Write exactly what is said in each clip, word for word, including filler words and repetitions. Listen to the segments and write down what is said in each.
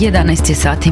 jedanaest je sati.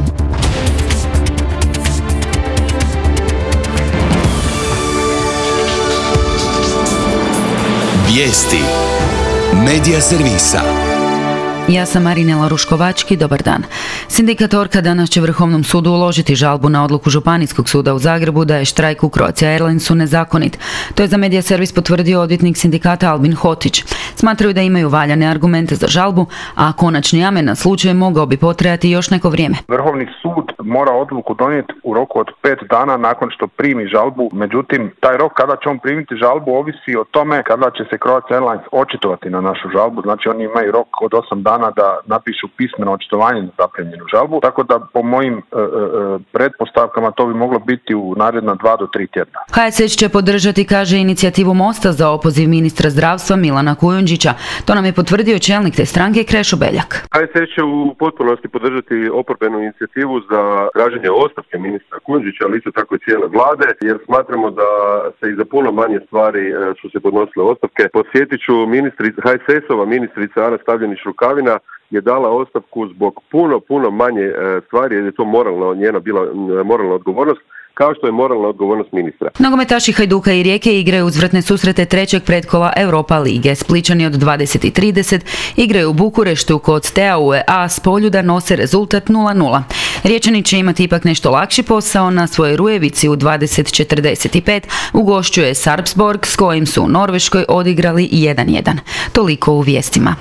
Vijesti Medija servisa. Ja sam Marinela Ruškovački, dobar dan. Sindikat Orka danas će Vrhovnom sudu uložiti žalbu na odluku Županijskog suda u Zagrebu da je štrajk u Croatia Airlinesu nezakonit. To je za Medija servis potvrdio odvjetnik sindikata Albin Hotić. Smatraju da imaju valjane argumente za žalbu, a konačni amen na slučaj mogao bi potrajati još neko vrijeme. Vrhovni sud mora odluku donijeti u roku od pet dana nakon što primi žalbu. Međutim, taj rok kada će on primiti žalbu ovisi o tome kada će se Croatia Airlines očitovati na našu žalbu. Znači oni imaju rok od osam dana da napišu pismeno očitovanje na zaprimljenu žalbu, tako da po mojim e, e, pretpostavkama to bi moglo biti u naredna dva do tri tjedna. H S S će podržati, kaže, inicijativu Mosta za opoziv ministra zdravstva Milana Kujundžića. To nam je potvrdio čelnik te stranke Krešo Beljak. H S S će u potpunosti podržati oporbenu inicijativu za traženje ostavke ministra Kujundžića, ali isto tako i cijele vlade, jer smatramo da se i za puno manje stvari su se podnosile ostavke. Podsjetit ću, ministrica, H S S-ova ministrica Ana Stavljenić-Rukavina je dala ostavku zbog puno, puno manje stvari, jer je to moralno, njena bila moralna odgovornost, kao što je moralna odgovornost ministra. Nogometaši Hajduka i Rijeke igraju uzvratne susrete trećeg pretkola Europa lige. Splićani od dvadeset i trideset igraju u Bukureštu kod Steaue, a s Poljuda nose rezultat nula nula. Riječani će imati ipak nešto lakši posao. Na svojoj Rujevici u dvadeset četrdeset pet ugošćuje Sarpsborg, s kojim su u Norveškoj odigrali jedan jedan. Toliko u vijestima.